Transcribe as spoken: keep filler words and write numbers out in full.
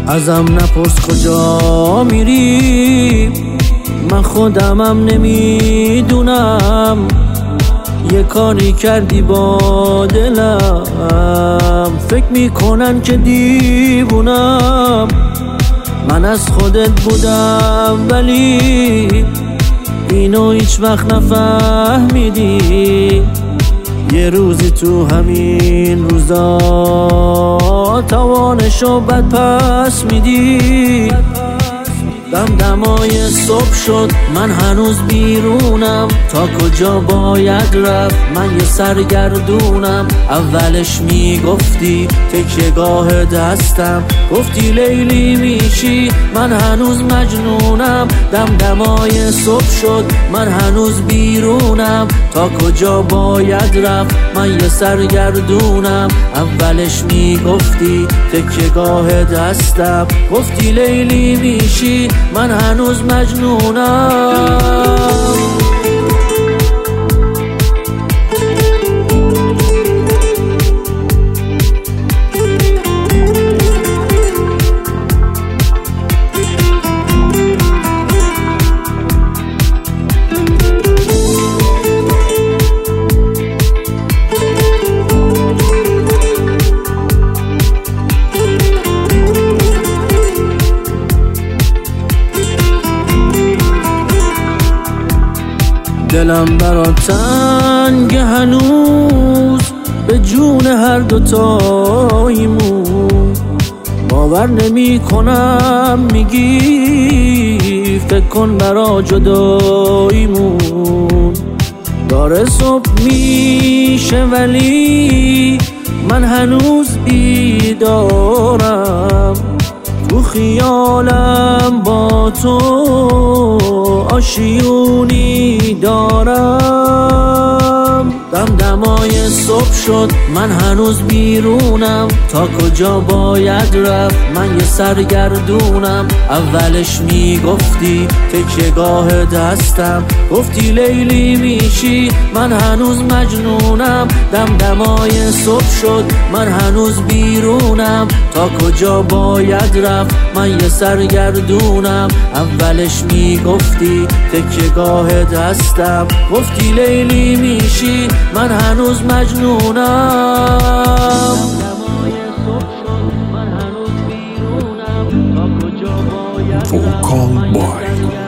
ازم نپرس کجا میری، من خودمم نمیدونم. یه کاری کردی با دلم، فکر میکنن که دیوونم. من از خودت بودم ولی اینو هیچ وقت نفهمیدی. یه روزی تو همین روزا توانشو بد پس میدی. دمدمای صبح شد من هنوز بیرونم، تا کجا باید رفت من یه سرگردونم. اولش میگفتی تکیه‌گاه دستم، گفتی لیلی میشی من هنوز مجنونم. دمدمای صبح شد من هنوز بیرونم، تا کجا باید رفت من یه سرگردونم. اولش میگفتی تکیه‌گاه دستم، گفتی لیلی میشی من هنوز مجنونم. دلم برات تنگ هنوز، به جون هر دوتاییمون. باور نمی کنم میگی فکر کن برا جداییمون. داره صبح میشه ولی من هنوز بیدارم. تو خیالم با تو آشیونی دارم. دمدمای صبح شد من هنوز بیرونم، تا کجا باید رفت من یه سرگردونم. اولش میگفتی تکیه‌گاه دستم، گفتی لیلی میشی من هنوز مجنونم. دمدمای صبح شد من هنوز بیرونم، تا کجا باید رفت من یه سرگردونم. اولش میگفتی تکیه‌گاه دستم، گفتی لیلی میشی من هنوز مجنونم. Vocal Boy.